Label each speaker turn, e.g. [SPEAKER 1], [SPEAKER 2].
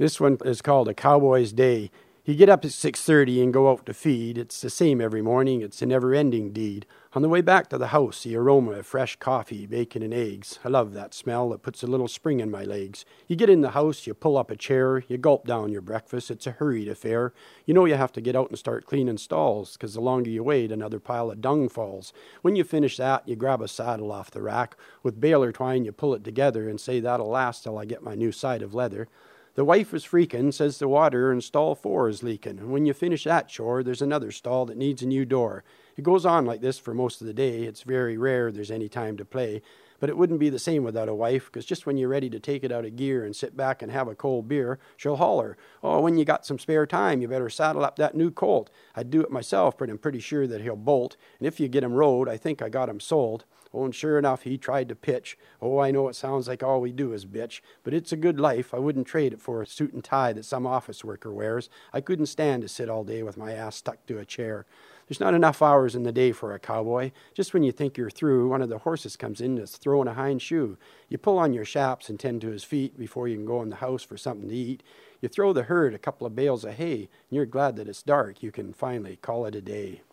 [SPEAKER 1] This one is called A Cowboy's Day. You get up at 6:30 and go out to feed. It's the same every morning. It's a never-ending deed. On the way back to the house, the aroma of fresh coffee, bacon, and eggs. I love that smell. It puts a little spring in my legs. You get in the house, you pull up a chair, you gulp down your breakfast. It's a hurried affair. You know you have to get out and start cleaning stalls, because the longer you wait, another pile of dung falls. When you finish that, you grab a saddle off the rack. With baler twine, you pull it together and say, that'll last till I get my new side of leather. The wife is freaking, says the water in stall 4 is leaking. And when you finish that chore, there's another stall that needs a new door. It goes on like this for most of the day. It's very rare there's any time to play. But it wouldn't be the same without a wife, because just when you're ready to take it out of gear and sit back and have a cold beer, she'll holler, oh, when you got some spare time, you better saddle up that new colt. I'd do it myself, but I'm pretty sure that he'll bolt. And if you get him rode, I think I got him sold. Oh, and sure enough, he tried to pitch. Oh, I know it sounds like all we do is bitch, but it's a good life. I wouldn't trade it for a suit and tie that some office worker wears. I couldn't stand to sit all day with my ass stuck to a chair. There's not enough hours in the day for a cowboy. Just when you think you're through, one of the horses comes in that's throwing a hind shoe. You pull on your chaps and tend to his feet before you can go in the house for something to eat. You throw the herd a couple of bales of hay, and you're glad that it's dark. You can finally call it a day.